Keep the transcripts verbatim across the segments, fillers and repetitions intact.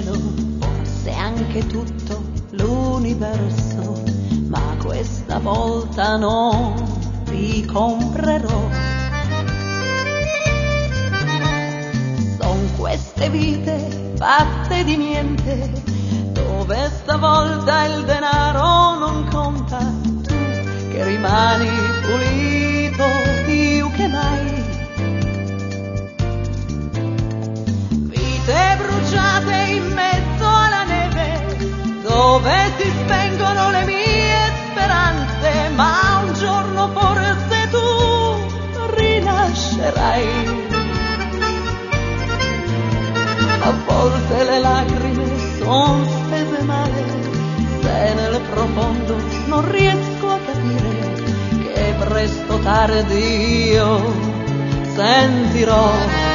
cielo, forse anche tutto l'universo, ma questa volta non ti comprerò. Son queste vite fatte di niente, dove stavolta il denaro non conta, tu che rimani pulito più che mai. Vite bruciate in mezzo alla neve, dove si spengono le mie speranze, ma un giorno forse tu rinascerai. A volte le lacrime son spese male, se nel profondo non riesco a capire che presto o tardi io sentirò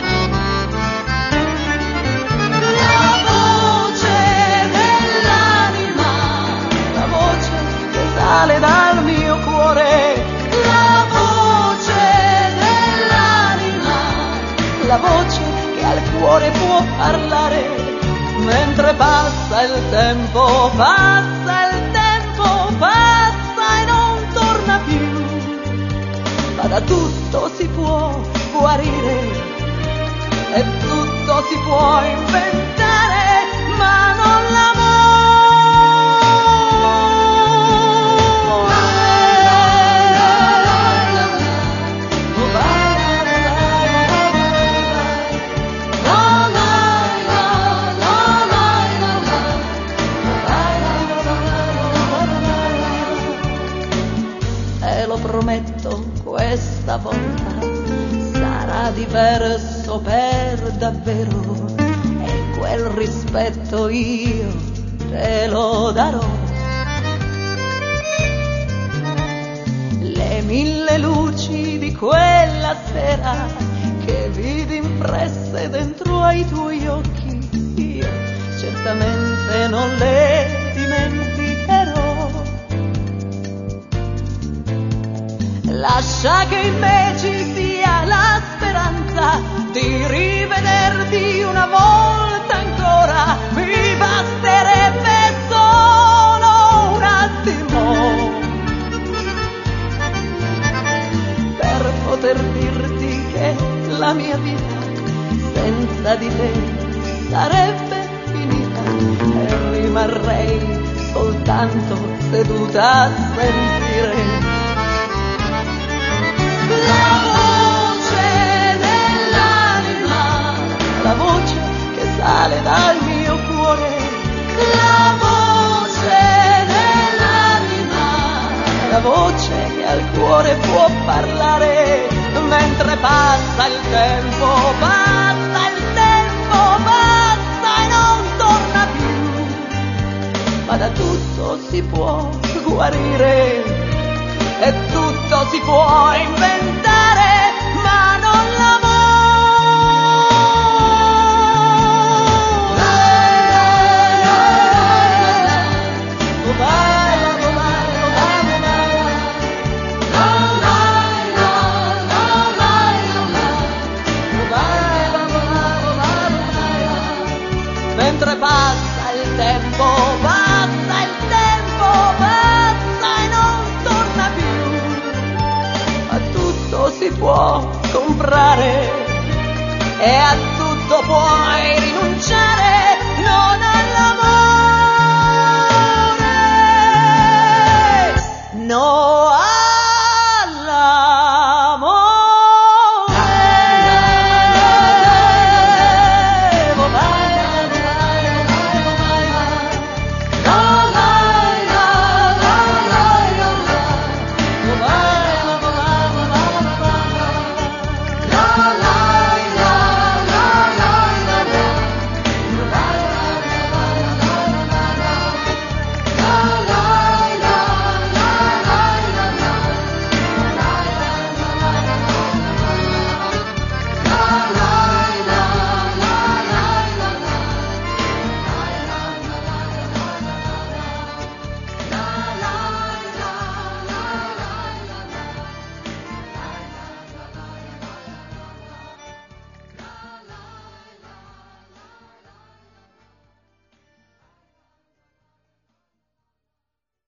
la voce dell'anima, la voce che sale dal mio cuore, la voce dell'anima, la voce che al cuore può parlare. Mentre passa il tempo, passa il tempo, passa e non torna più. Ma da tutto si può guarire e tutto si può inventare, ma non l'amore. Prometto, questa volta sarà diverso per davvero, e quel rispetto io te lo darò. Le mille luci di quella sera che vidi impresse dentro ai tuoi occhi, io certamente non le dimenticherò. Lascia che in me ci sia la speranza di rivederti una volta ancora, mi basterebbe solo un attimo per poter dirti che la mia vita senza di te sarebbe finita e rimarrei soltanto seduta a sentire la voce dell'anima, la voce che sale dal mio cuore, la voce dell'anima, la voce che al cuore può parlare. Mentre passa il tempo, passa il tempo, passa e non torna più. Ma da tutto si può guarire e tutto si può inventare, ma non l'amore. Mentre passa il tempo, passa il tempo, passa e non torna più. A tutto si può comprare e a tutto puoi rinunciare.